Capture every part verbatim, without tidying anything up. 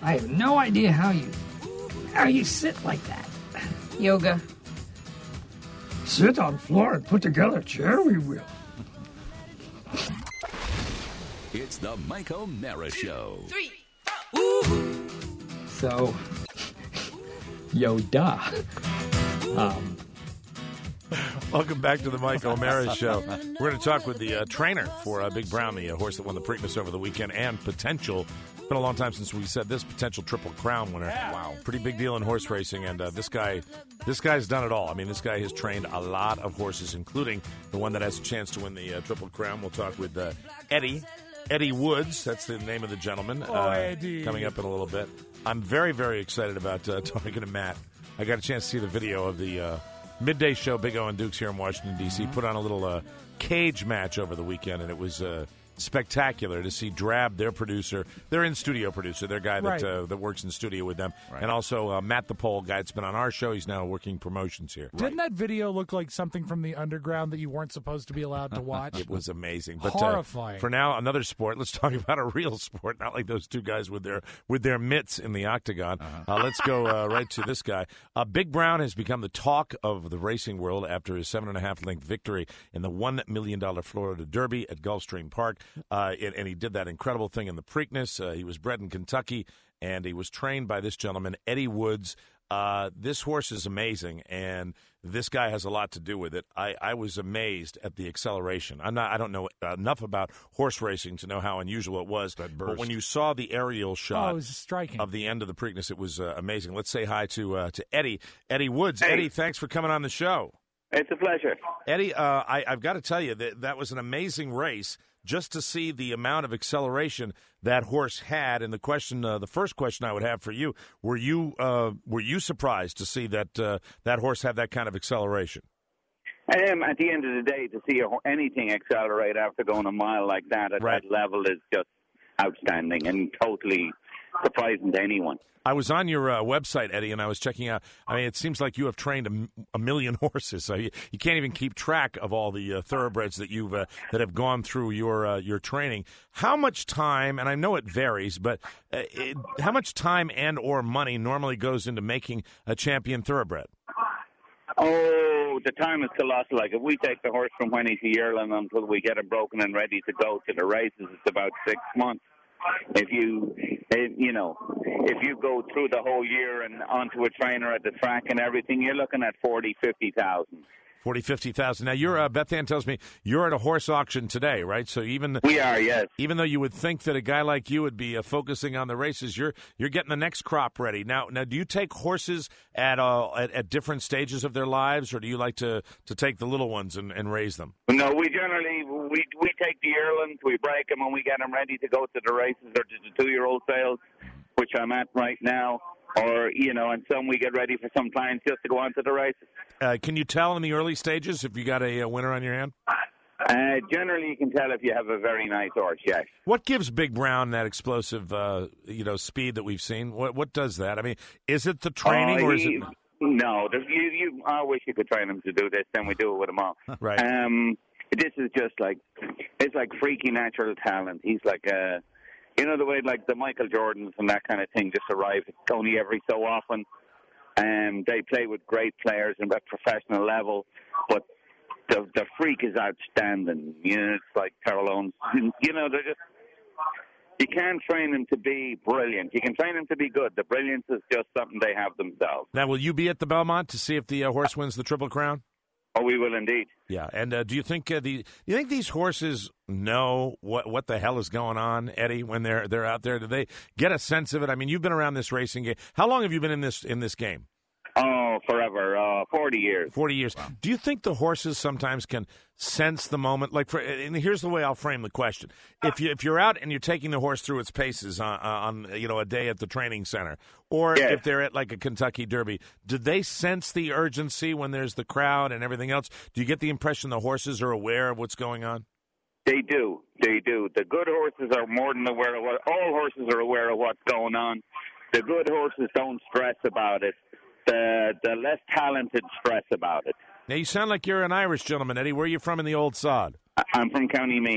I have no idea how you how you sit like that. Yoga. Sit on floor and put together a chair, we will. It's the Mike O'Mara Show. Three, four. So, Yoda. Um, Welcome back to the Mike O'Mara Show. We're going to talk with the uh, trainer for uh, Big Brown, the uh, horse that won the Preakness over the weekend, and potential, it's been a long time since we said this, potential Triple Crown winner. Yeah. Wow. Pretty big deal in horse racing, and uh, this guy this guy's done it all. I mean, this guy has trained a lot of horses, including the one that has a chance to win the uh, Triple Crown. We'll talk with uh, Eddie. Eddie Woods, that's the name of the gentleman, Oh, uh, Eddie. coming up in a little bit. I'm very, very excited about uh, talking to Matt. I got a chance to see the video of the uh, midday show, Big O and Dukes here in Washington, D C Mm-hmm. Put on a little uh, cage match over the weekend, and it was uh, spectacular to see Drab, their producer, their in-studio producer, their guy that Right. uh, that works in studio with them, Right. and also uh, Matt the Pole guy that's been on our show. He's now working promotions here. Didn't that video look like something from the underground that you weren't supposed to be allowed to watch? It was amazing. But Horrifying. Uh, for now, another sport. Let's talk about a real sport, not like those two guys with their with their mitts in the octagon. Uh-huh. Uh, let's go uh, right to this guy. Uh, Big Brown has become the talk of the racing world after his seven and a half length victory in the one million dollar Florida Derby at Gulfstream Park. Uh, and, and he did that incredible thing in the Preakness. Uh, he was bred in Kentucky, and he was trained by this gentleman, Eddie Woods. Uh, this horse is amazing, and this guy has a lot to do with it. I, I was amazed at the acceleration. I'm not. I don't know enough about horse racing to know how unusual it was. But when you saw the aerial shot Oh, it was striking. of the end of the Preakness, it was uh, amazing. Let's say hi to uh, to Eddie. Eddie Woods. Hey. Eddie, thanks for coming on the show. It's a pleasure. Eddie, uh, I, I've got to tell you that that was an amazing race. Just to see the amount of acceleration that horse had, and the question, uh, the first question I would have for you: Were you uh, were you surprised to see that uh, that horse have that kind of acceleration? Um, at the end of the day, to see a, ho- anything accelerate after going a mile like that at Right. that level is just outstanding and totally surprising to anyone. I was on your uh, website, Eddie, and I was checking out. I mean, it seems like you have trained a, m- a million horses, so you, you can't even keep track of all the uh, thoroughbreds that you've uh, that have gone through your uh, your training. How much time? And I know it varies, but uh, it, how much time and or money normally goes into making a champion thoroughbred? Oh, the time is colossal. Like, if we take the horse from when he's a yearling until we get him broken and ready to go to the races, it's about six months. If you, eh, you know, if you go through the whole year and onto a trainer at the track and everything, you're looking at forty, fifty thousand. Forty, fifty thousand. Now, you're uh, Beth Ann tells me you're at a horse auction today, right? So even We are, yes. even though you would think that a guy like you would be uh, focusing on the races, you're you're getting the next crop ready. Now, now, do you take horses at uh, at, at different stages of their lives, or do you like to, to take the little ones and, and raise them? No, we generally we we take the yearlings, we break them, and we get them ready to go to the races or to the two-year-old sales, which I'm at right now. Or, you know, and some we get ready for some clients just to go on to the races. Uh, can you tell in the early stages if you got a, a winner on your hand? Uh, generally, you can tell if you have a very nice horse, yes. What gives Big Brown that explosive, uh, you know, speed that we've seen? What what does that? I mean, is it the training Uh, or is he- it? No, there's, you, you, I wish you could train them to do this, then we do it with them all. Right. Um, this is just like, it's like freaky natural talent. He's like a... You know, the way, like, the Michael Jordans and that kind of thing just arrive only every so often. And they play with great players and at professional level. But the the freak is outstanding. You know, it's like Carol Owens. You know, they're just... You can't train them to be brilliant. You can train them to be good. The brilliance is just something they have themselves. Now, will you be at the Belmont to see if the uh, horse wins the Triple Crown? Oh, we will indeed. Yeah, and uh, do you think uh, the do you think these horses know what what the hell is going on, Eddie, when they're they're out there? Do they get a sense of it? I mean, you've been around this racing game. How long have you been in this in this game? Oh, forever. Uh, forty years. Forty years. Wow. Do you think the horses sometimes can sense the moment? Like, for, and here's the way I'll frame the question: If you if you're out and you're taking the horse through its paces on, on you know a day at the training center, or yes. if they're at like a Kentucky Derby, do they sense the urgency when there's the crowd and everything else? Do you get the impression the horses are aware of what's going on? They do. They do. The good horses are more than aware of what. All horses are aware of what's going on. The good horses don't stress about it. The the less talented stress about it. Now, you sound like you're an Irish gentleman, Eddie. Where are you from in the old sod? I'm from County Meath.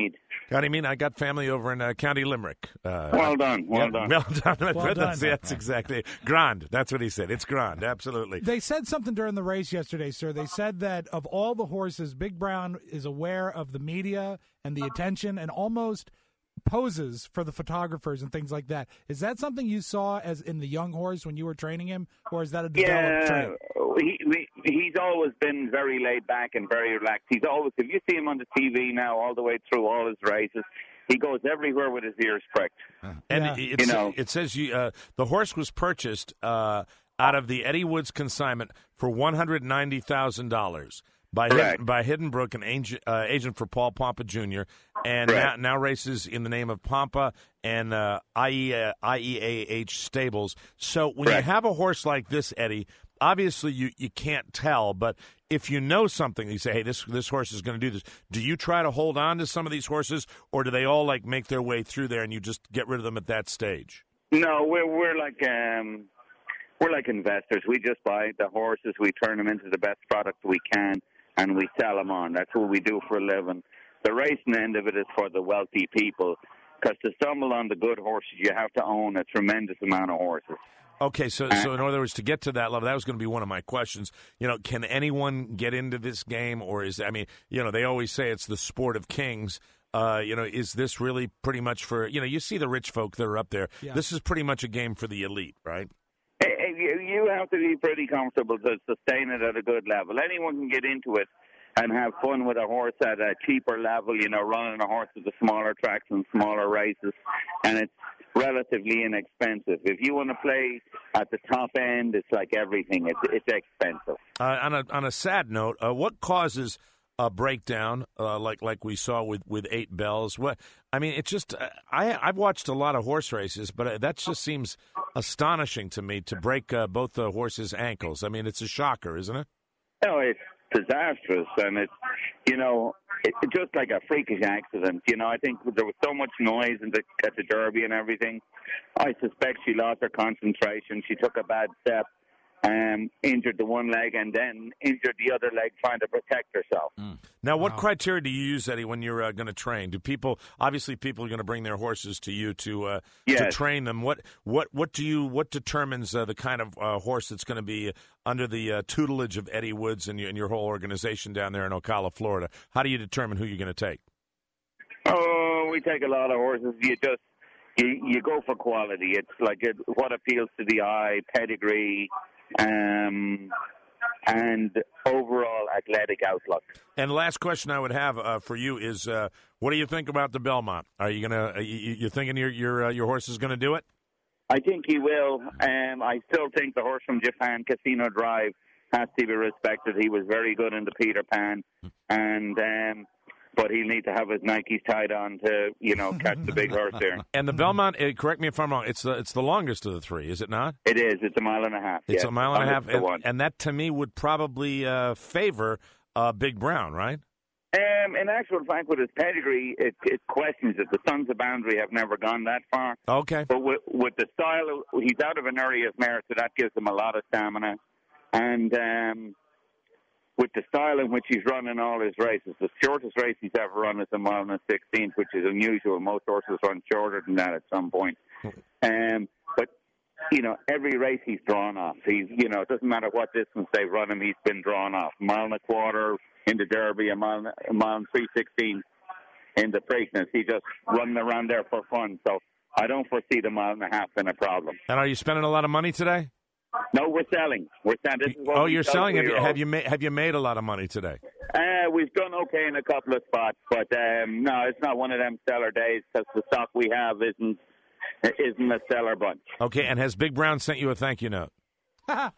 Got I mean, I got family over in uh, County Limerick. Uh, Well done, well yeah, done. Well done. Well that's, done. that's exactly grand. That's what he said. It's grand, absolutely. They said something during the race yesterday, sir. They said that of all the horses, Big Brown is aware of the media and the attention and almost poses for the photographers and things like that. Is that something you saw as in the young horse when you were training him, or is that a developed Yeah, trait? he, he he's always been very laid back and very relaxed. He's always, if you see him on the T V now, all the way through all his races, he goes everywhere with his ears pricked. And Yeah. it, it's, You know. it says you, uh, the horse was purchased uh, out of the Eddie Woods consignment for one hundred ninety thousand dollars. By Correct. Hidden, by Hiddenbrook, an agent, uh, agent for Paul Pompa Junior, and now, Correct. now races in the name of Pompa and uh, I E A, I E A H Stables. So when Correct. you have a horse like this, Eddie, obviously you, you can't tell, but if you know something, you say, hey, this this horse is going to do this. Do you try to hold on to some of these horses, or do they all like make their way through there and you just get rid of them at that stage? No, we're we're like um, we're like investors. We just buy the horses, we turn them into the best product we can, and we sell them on. That's what we do for a living. The racing end of it is for the wealthy people, because to stumble on the good horses, you have to own a tremendous amount of horses. Okay, so so in other words, to get to that level, that was going to be one of my questions. You know, can anyone get into this game, or is I mean, you know, they always say it's the sport of kings. Uh, you know, is this really pretty much for you know? You see the rich folk that are up there. Yeah. This is pretty much a game for the elite, right? Eh, eh, You you have to be pretty comfortable to sustain it at a good level. Anyone can get into it and have fun with a horse at a cheaper level, you know, running a horse at the smaller tracks and smaller races, and it's relatively inexpensive. If you want to play at the top end, it's like everything. It's it's expensive. Uh, on a on a sad note, uh, what causes a breakdown uh, like like we saw with, with Eight Bells? What I mean, it's just uh, I I've watched a lot of horse races, but uh, that just seems astonishing to me to break uh, both the horses' ankles. I mean, it's a shocker, isn't it? No, it's disastrous, and it's, you know, it's just like a freakish accident. You know, I think there was so much noise in the, at the Derby and everything. I suspect she lost her concentration. She took a bad step, um, injured the one leg, and then injured the other leg trying to protect herself. Mm. Now, what criteria do you use, Eddie, when you're uh, going to train? Do people obviously people are going to bring their horses to you to uh, to Yes. train them? What what what do you what determines uh, the kind of uh, horse that's going to be under the uh, tutelage of Eddie Woods and your, and your whole organization down there in Ocala, Florida? How do you determine who you're going to take? Oh, we take a lot of horses. You just you, you go for quality. It's like it, what appeals to the eye, pedigree, um, and overall athletic outlook. And last question I would have uh, for you is, uh, what do you think about the Belmont? Are you gonna uh, you, you thinking your your uh, your horse is going to do it? I think he will. Um, I still think the horse from Japan, Casino Drive, has to be respected. He was very good in the Peter Pan, and um, but he'll need to have his Nikes tied on to, you know, catch the big horse there. And the Belmont, uh, correct me if I'm wrong, it's the it's the longest of the three, is it not? It is. It's a mile and a half. It's yes. a mile and a half, That's the and, one. and that to me would probably uh, favor uh, Big Brown, right? Um, in actual fact, with his pedigree, it, it questions it. The Sons of Boundary have never gone that far. Okay. But with, with the style, of, he's out of an area of merit, so that gives him a lot of stamina. And um, with the style in which he's running all his races, the shortest race he's ever run is a mile and a sixteenth, which is unusual. Most horses run shorter than that at some point. Um, but, you know, every race he's drawn off. He's, you know, it doesn't matter what distance they run him, he's been drawn off. A mile and a quarter in the Derby, a mile, a mile and three sixteen in the Preakness. He just running around there for fun. So I don't foresee the mile and a half being a problem. And are you spending a lot of money today? No, we're selling. We're selling. This is what Oh, we you're sell selling. to Have you, your have you made have you made a lot of money today? Uh, we've done okay in a couple of spots, but um, no, it's not one of them stellar days because the stock we have isn't isn't a stellar bunch. Okay. And has Big Brown sent you a thank you note? Uh,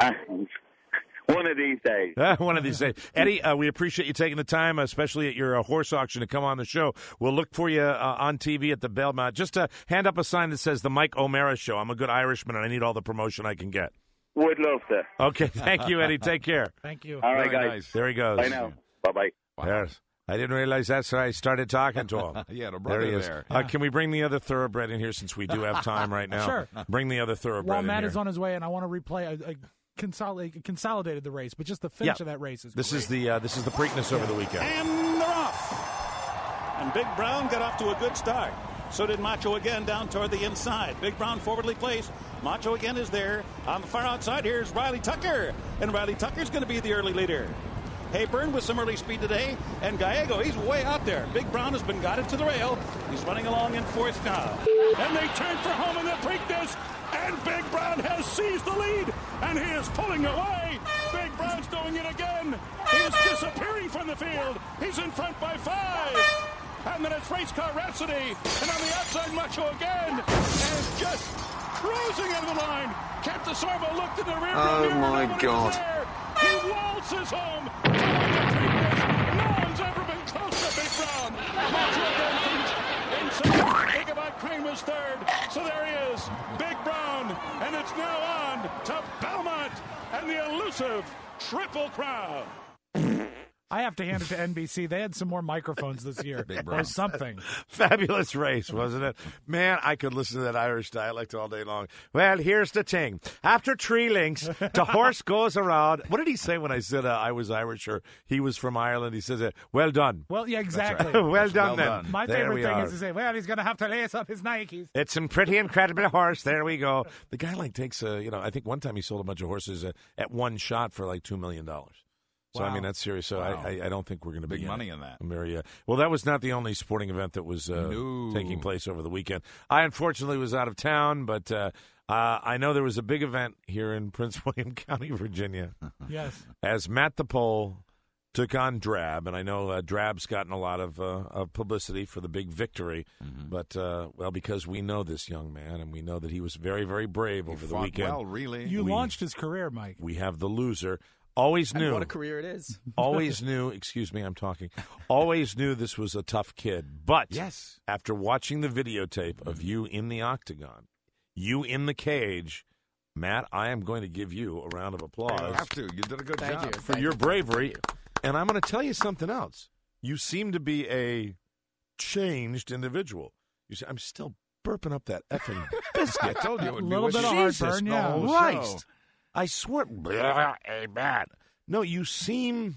one of these days. One of these days. Eddie, uh, we appreciate you taking the time, especially at your uh, horse auction, to come on the show. We'll look for you uh, on T V at the Belmont. Just uh, hand up a sign that says the Mike O'Mara Show. I'm a good Irishman, and I need all the promotion I can get. Would love to. Okay. Thank you, Eddie. Take care. Thank you. All right, Very guys. nice. There he goes. Bye now. Bye-bye. Yes. I didn't realize that's why I started talking to him. Yeah, the There brother he is. there. Uh, can we bring the other thoroughbred in here since we do have time right now? Sure. Bring the other thoroughbred While in Matt here. is on his way, and I want to replay a, a consolidate, consolidated the race, but just the finish Yeah. of that race is This great. is the uh, this is the Preakness over the weekend. And they're off. And Big Brown got off to a good start. So did Macho again down toward the inside. Big Brown forwardly placed. Macho again is there. On the far outside, here's Riley Tucker. And Riley Tucker's going to be the early leader. Hayburn with some early speed today. And Gallego, he's way out there. Big Brown has been guided to the rail. He's running along in fourth now. And they turn for home in the Preakness. And Big Brown has seized the lead. And he is pulling away. Big Brown's doing it again. He is disappearing from the field. He's in front by five. And then it's Race Car Rhapsody. And on the outside, Macho again. And just cruising into the line. Kent DeSorbo looked in the rear. Oh, mirror, my nobody God. was there. He waltzes home. No one's ever been close to Big Brown. Macho again finished in second. Ichabod Crane was third. So there he is. Big Brown. And it's now on to Belmont and the elusive Triple Crown. I have to hand it to N B C. They had some more microphones this year. Big or something. Fabulous race, wasn't it? Man, I could listen to that Irish dialect all day long. Well, here's the thing. After three links, the horse goes around. What did he say when I said uh, I was Irish or he was from Ireland? He says, uh, well done. Well, yeah, exactly. Right. well done, well then. done. My There favorite we thing are. is to say, well, he's going to have to lace up his Nikes. It's some pretty incredible horse. There we go. The guy like takes a, you know, I think one time he sold a bunch of horses uh, at one shot for like two million dollars. So, Wow. I mean, that's serious. So, Wow. I, I, I don't think we're going to be Big money in that. Very, uh, well, that was not the only sporting event that was uh, No. taking place over the weekend. I unfortunately was out of town, but uh, uh, I know there was a big event here in Prince William County, Virginia, Yes. as Matt the Pole took on Drab, and I know uh, Drab's gotten a lot of, uh, of publicity for the big victory, Mm-hmm. but, uh, well, because we know this young man, and we know that he was very, very brave He over the fought weekend. well, really. You We- launched his career, Mike. We have the loser. Always And knew. what a career it is. always knew, excuse me, I'm talking, always knew this was a tough kid. But Yes. after watching the videotape of you in the octagon, you in the cage, Matt, I am going to give you a round of You applause have to. You did a good Thank job. you. for Thank your you. bravery. And I'm going to tell you something else. You seem to be a changed individual. You say, I'm still burping up that effing biscuit. I told you it would A be little what bit you- of Jesus heartburn, yeah. whole Christ. show. I swear. Blah, hey, Matt. No, you seem.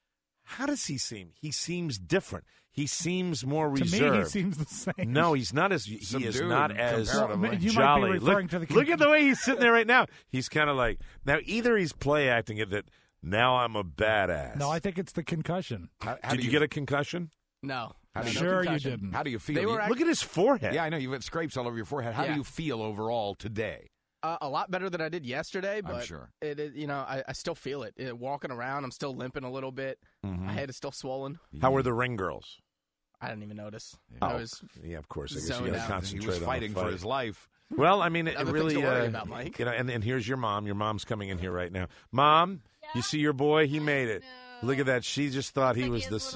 How does he seem? He seems different. He seems more To reserved. me, he seems the same. No, he's not as. He is Subdued not as comparatively. You might be jolly. referring look, to the look at the way he's sitting there right now. He's kind of like now. Either he's play acting it that now I'm a badass. No, I think it's the concussion. How, how Did do you get a concussion? No. How No, do no you- Sure you concussion. didn't. How do you feel? They were You- Look at his forehead. yeah, I know you've got scrapes all over your forehead. How Yeah. do you feel overall today? Uh, a lot better than I did yesterday, I'm but sure. it, it, you know, I, I still feel it. It- Walking around, I'm still limping a little bit. Mhm. My head is still swollen. How were the ring girls? I didn't even notice. Oh, I was. yeah, of course. I guess zoned you got to out. concentrate He was on the fighting for fight. his life. Well, I mean, it, it Other things really, to worry uh, about, Mike. you know, and, and here's your mom. Your mom's coming in here right now. Mom, you see your boy? He made it. Look at that. She just thought he was this.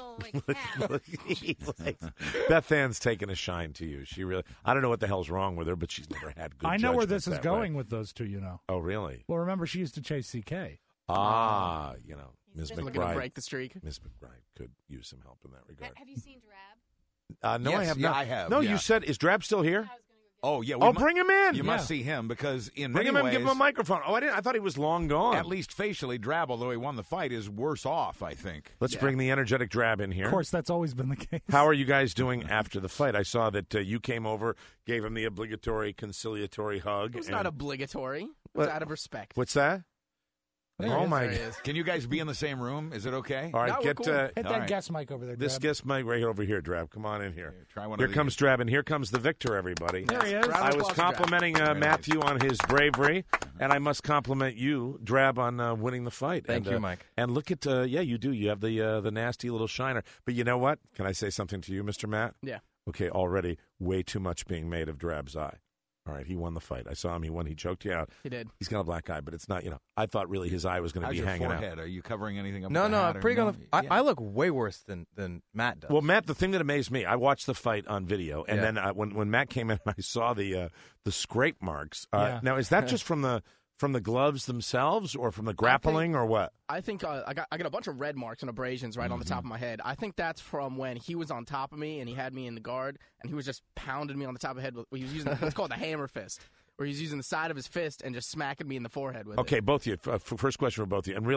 Beth Ann's taking a shine to you. She really. I don't know what the hell's wrong with her, but she's never had good. I know where judgment this is that going way. with those two, you know. Oh, really? Well, remember, she used to chase C K. Ah, you know, Miz Looking to McBride. break the streak. Miz McBride could use some help in that regard. Have you seen Drab? Uh, no, I Yes, have yeah, not. I have, No, yeah. you said is Drab still here? Oh yeah. we Oh, mu- bring him in. You Yeah. must see him because in Bring many him in. ways, Give him a microphone. Oh, I didn't. I thought he was long gone. at least facially, Drab, although he won the fight, is worse off. I think. Let's Yeah. bring the energetic Drab in here. Of course, that's always been the case. How are you guys doing after the fight? I saw that uh, you came over, gave him the obligatory conciliatory hug. It was and- not obligatory. It What? was out of respect. What's that? There oh he is. my! There he is. Can you guys be in the same room? Is it okay? All right, No, we're get cool. uh, Hit All that right. guest mic over there, this Drab. guest mic right over here, Drab. Come on in here. Here, try one Here of comes these. Drab, and here comes the victor. Everybody. There he is. Round of I was applause for Drab. complimenting uh, Very Matthew on his bravery, and I must compliment you, Drab, on uh, winning the fight. Thank and, you, uh, Mike. And look at, uh, yeah, you do. You have the uh, the nasty little shiner. But you know what? Can I say something to you, Mister Matt? Yeah. Okay, already way too much being made of Drab's eye. All right, he won the fight. I saw him. He won. He choked you out. He did. He's got a black eye, but it's not, you know, I thought really his eye was going to How's be your hanging out. forehead? Are you covering anything up? No, with the no, hat I'm or pretty no? good. I, Yeah. I look way worse than, than Matt does. Well, Matt, the thing that amazed me, I watched the fight on video, and Yeah. then uh, when when Matt came in, I saw the uh, the scrape marks. Uh, Yeah. Now, is that just from the from the gloves themselves, or from the grappling, or what? I think uh, I got I got a bunch of red marks and abrasions right on the top of my head. I think that's from when he was on top of me and he had me in the guard and he was just pounding me on the top of the head. With, he was using what's called the hammer fist, where he's using the side of his fist and just smacking me in the forehead with it. Okay, both of you. F- f- first question for both of you, and really,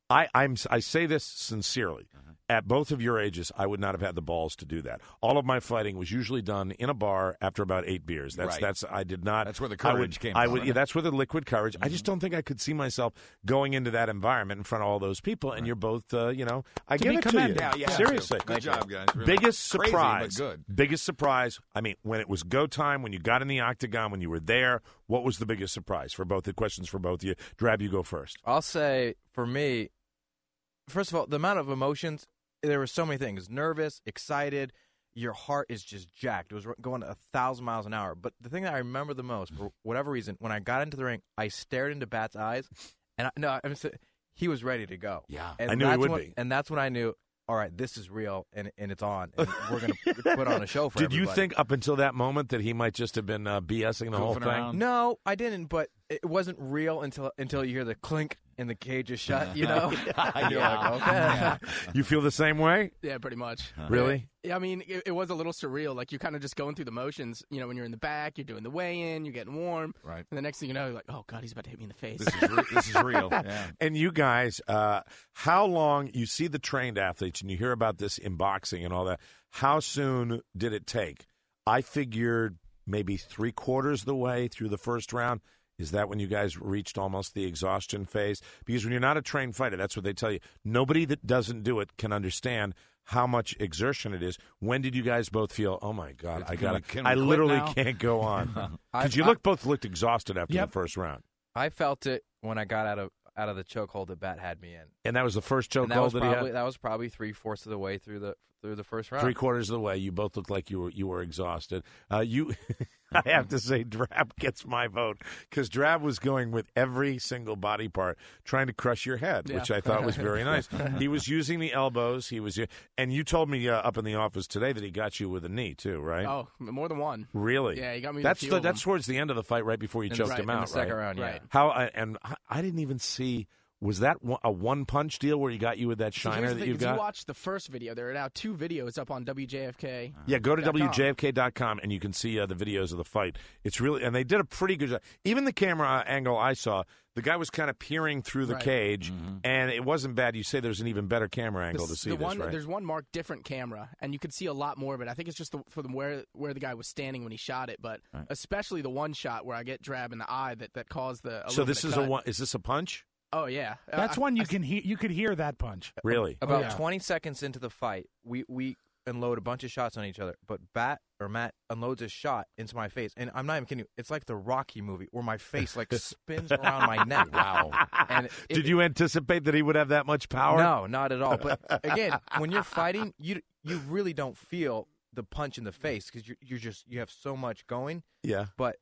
I, I'm, I say this sincerely. Uh-huh. At both of your ages, I would not have had the balls to do that. All of my fighting was usually done in a bar after about eight beers. That's Right. that's I did not. That's where the I courage would, came I from, would, right? yeah, that's where the liquid courage. Mm-hmm. I just don't think I could see myself going into that environment in front of all those people. And right. you're both, uh, you know, I to give be it commended. to you. Yeah, yeah. Seriously, Good job, guys. Really. Biggest Crazy, surprise. but good. Biggest surprise. I mean, when it was go time, when you got in the octagon, when you were there, what was the biggest surprise for both? The questions for both of you. Drab, you go first. I'll say for me, first of all, the amount of emotions. There were so many things. Nervous, excited. Your heart is just jacked. It was going a thousand miles an hour. But the thing that I remember the most, for whatever reason, when I got into the ring, I stared into Bat's eyes, and I, no, I mean, he was ready to go. Yeah, and I knew he would when, be. And that's when I knew, all right, this is real, and, and it's on, and we're going to put on a show for Did everybody. you think up until that moment that he might just have been uh, BSing the whole Goofing thing? around? No, I didn't, but it wasn't real until until you hear the clink and the cage is shut, you know? And you're like, okay. Yeah. You feel the same way? Yeah, pretty much. Really? Yeah, I mean, it, it was a little surreal. Like, you're kind of just going through the motions. You know, when you're in the back, you're doing the weigh-in, you're getting warm. Right. And the next thing you know, you're like, oh, God, he's about to hit me in the face. This is, re- this is real. Yeah. And you guys, uh, how long, you see the trained athletes and you hear about this in boxing and all that, how soon did it take? I figured maybe three quarters of the way through the first round. Is that when you guys reached almost the exhaustion phase? Because when you're not a trained fighter, that's what they tell you. Nobody that doesn't do it can understand how much exertion it is. When did you guys both feel, oh, my God, It's I gonna- got can to, we I quit literally now? can't go on. I- Because you I- look both looked exhausted after Yep. the first round. I felt it when I got out of out of the chokehold that Bat had me in. And that was the first choke And that hold was that he probably had? that was probably three fourths of the way through the through the first round. Three quarters of the way, you both looked like you were you were exhausted. Uh, you, I have to say, Drab gets my vote because Drab was going with every single body part, trying to crush your head, Yeah. which I thought was very nice. He was using the elbows. He was, and you told me uh, up in the office today that he got you with a knee too, right? Oh, more than one. Really? Yeah, he got me with That's a few the, of that's them. towards the end of the fight, right before you In the- choked right, him in out, the second right? round, yeah. Right. How I, and I- I didn't even see. Was that one, a one punch deal where you got you with that See, shiner here's the that thing, you 'cause got? You watched the first video. There are now two videos up on W J F K. Yeah, go to dot com. W J F K dot com and you can see uh, the videos of the fight. It's really, and they did a pretty good job. Even the camera angle I saw, the guy was kind of peering through the Right. cage, and it wasn't bad. You say there's an even better camera angle The, to see the this, one, right? There's one marked different camera, and you could see a lot more of it. I think it's just the, for the, where where the guy was standing when he shot it, but Right. especially the one shot where I get Drab in the eye that, that caused the. A So little this bit is of a cut. one. Is this a punch? Oh yeah, That's Uh, one I- you I- can hear. You could hear that punch. Really? About yeah. twenty seconds into the fight, we, we unload a bunch of shots on each other, but Bat or Matt unloads a shot into my face, and I'm not even kidding you. It's like the Rocky movie where my face like spins around my neck. Wow. And it, Did you anticipate that he would have that much power? No, not at all. But again, when you're fighting, you you really don't feel the punch in the face because you you just you have so much going. Yeah. But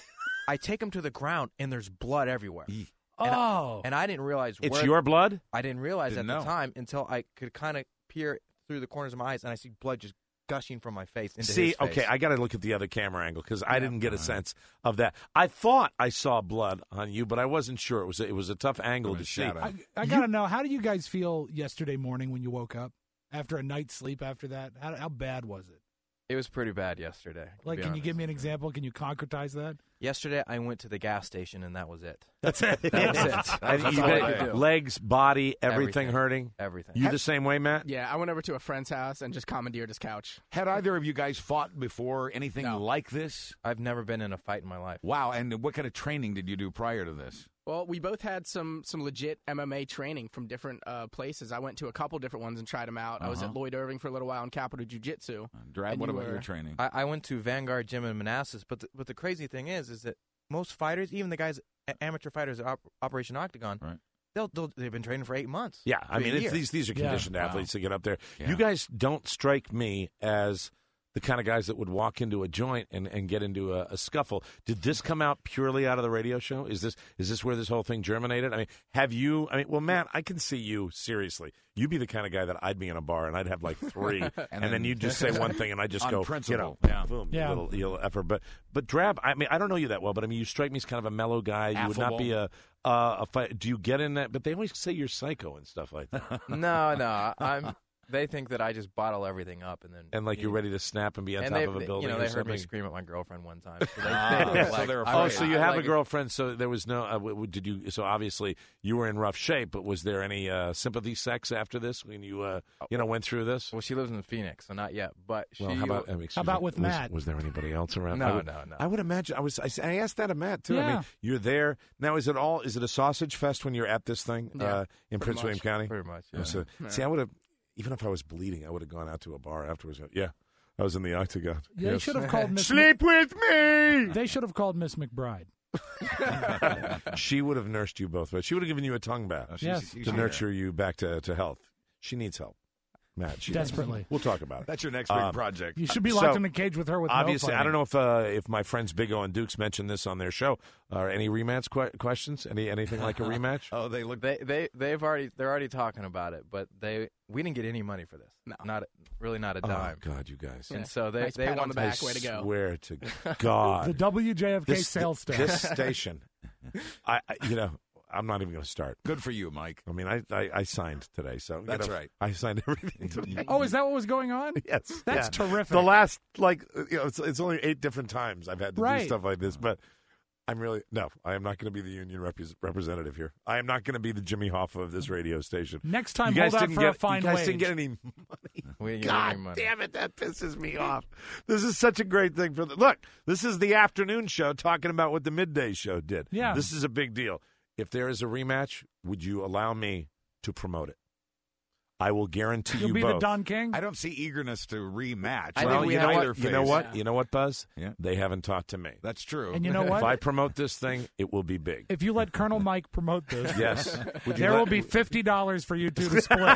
I take him to the ground, and there's blood everywhere. Oh, And I, and I didn't realize It's where, your blood? I didn't realize Didn't at know. the time until I could kind of peer through the corners of my eyes, and I see blood just gushing from my face into See, his face. okay, I got to look at the other camera angle because I Yeah. didn't get a sense of that. I thought I saw blood on you, but I wasn't sure. It was a, it was a tough angle From to his see. shadow. I, I gotta know. How do you guys feel yesterday morning when you woke up after a night's sleep? After that, how, how bad was it? It was pretty bad yesterday. to Like, be can you honest. give me an example? Can you concretize that? Yesterday, I went to the gas station, and that was it. That's it. That was it. And That's you all got I could do. legs, body, everything, Everything. hurting. Everything. You the same way, Matt? Yeah, I went over to a friend's house and just commandeered his couch. Had either of you guys fought before anything No. like this? I've never been in a fight in my life. Wow. And what kind of training did you do prior to this? Well, we both had some some legit M M A training from different uh, places. I went to a couple different ones and tried them out. I was Uh-huh. at Lloyd Irving for a little while in Capital Jiu-Jitsu. Drab, And what you about were- your training? I, I went to Vanguard Gym in Manassas, but the, but the crazy thing is, is that most fighters, even the guys, a- amateur fighters at Op- Operation Octagon, Right. they'll, they'll they've been training for eight months. Yeah, I to a mean, it's, year. these these are Yeah. conditioned Wow. athletes that get up there. Yeah. You guys don't strike me as the kind of guys that would walk into a joint and, and get into a, a scuffle. Did this come out purely out of the radio show? Is this is this where this whole thing germinated? I mean, have you? I mean, well, Matt, I can see you seriously. You'd be the kind of guy that I'd be in a bar and I'd have like three, and, then, then- you'd just say one thing and I'd just On go, principle, you know, yeah. boom, Yeah. you little, you little effort. But but Drab, I mean, I don't know you that well, but I mean, you strike me as kind of a mellow guy. You would not be a uh, a fight. Do you get in that? But they always say you're psycho and stuff like that. No, no, I'm they think that I just bottle everything up and then And like you're ready to snap and be on and top they, of a they- building You know, or they heard me something. scream at my girlfriend one time. So they, Ah, they think, so like, they're I'm Oh, like- so you I'm have like a girlfriend. So there was no. Uh, w- w- did you? So obviously you were in rough shape. But was there any uh, sympathy sex after this when you, uh, you know, went through this? Well, she lives in Phoenix, so not yet. But she. Well, how about um, excuse How about me, with was, Matt? Was there anybody else around? No, I would, no, no. I would imagine. I was. I, I asked that of Matt too. I Yeah. mean, you're there now. Is it all? Is it a sausage fest when you're at this thing Yeah, uh, in pretty Prince much. William County? Pretty much. Oh, Yeah. so- Yeah. See, I would have. Even if I was bleeding, I would have gone out to a bar afterwards. Yeah, I was in the octagon. They Yes. should have called Miss. Sleep with me. They should have called Miss McBride. She would have nursed you both ways. She would have given you a tongue bath Oh, she's- Yes. she's to there. nurture you back to, to health. She needs help. Matt, she Desperately. does. We'll talk about it. That's your next big Um, project. You should be locked So, in a cage with her with Obviously, no I don't know if uh, if my friends Big O and Dukes mentioned this on their show. Uh, any rematch que- questions? Any anything like a rematch? Oh, they look. They they they've already they're already talking about it, but they we didn't get any money for this. No. Not really not a Oh dime. God, you guys! Yeah. And so they Nice they pat on want the to back. Way to go. Swear to God, The W J F K this, sales staff. this station. I, I you know I'm not even going to start. Good for you, Mike. I mean, I, I, I signed today, so you That's know, right. I signed everything. To, Oh, is that what was going on? yes, That's yeah. terrific. The last, like, you know, it's, it's only eight different times I've had to Right. do stuff like this, but I'm really no. I am not going to be the union repres representative here. I am not going to be the Jimmy Hoffa of this radio station. Next time, you guys hold out didn't for get, a fine You guys wage. didn't get any money. We didn't get God any money. damn it, that pisses me off. This is such a great thing for the look. This is the afternoon show talking about what the midday show did. Yeah. This is a big deal. If there is a rematch, would you allow me to promote it? I will guarantee You'll you be both. the Don King. I don't see eagerness to rematch. I well, think we you have know either what? phase. You know what? Yeah. You know what, Buzz? Yeah. They haven't talked to me. That's true. And you know If I what? promote this thing, it will be big. If you let Colonel Mike promote this, Yes. Would you there let- will be fifty dollars for you two to split.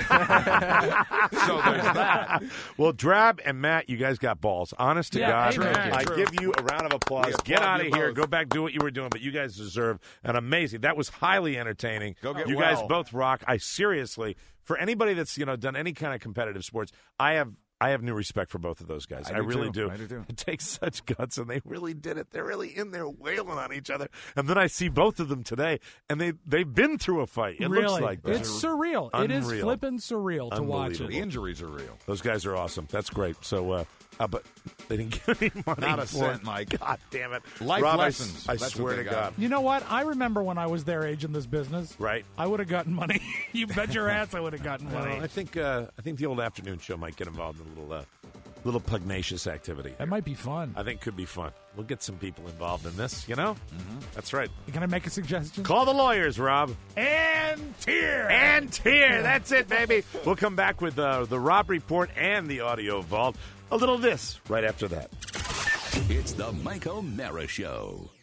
so there's that. Well, Drab and Matt, you guys got balls. Honest to Yeah, God, amen. I True. give you a round of applause. We Get applaud out of you here. both. Go back, do what you were doing. But you guys deserve an amazing. That was highly entertaining. Go get you guys well. both rock. I seriously, for anybody that's you know done any kind of competitive sports, I have. I have new respect for both of those guys. I I, do really too. do. I do too. It takes such guts, and they really did it. They're really in there wailing on each other. And then I see both of them today, and they they've been through a fight. It really, looks like that. it's surreal. It is Unreal. flippin' surreal to watch Unbelievable. The it. injuries are real. Those guys are awesome. That's great. So, uh, uh, but they didn't get any money. Not a for cent, it. Mike. God damn it. Life Rob, I- lessons. I, That's swear what to they God. got. You know what? I remember when I was their age in this business. Right. I would have gotten money. You bet your ass I would have gotten Well, money. I think uh, I think the old afternoon show might get involved in a little uh, little pugnacious activity. That might be fun. I think could be fun. We'll get some people involved in this. You know. Mm-hmm. That's right. Can I make a suggestion? Call the lawyers, Rob. And tear. And here, that's it, baby. We'll come back with uh, the Rob Report and the Audio Vault. A little of this right after that. It's the Mike O'Mara Show.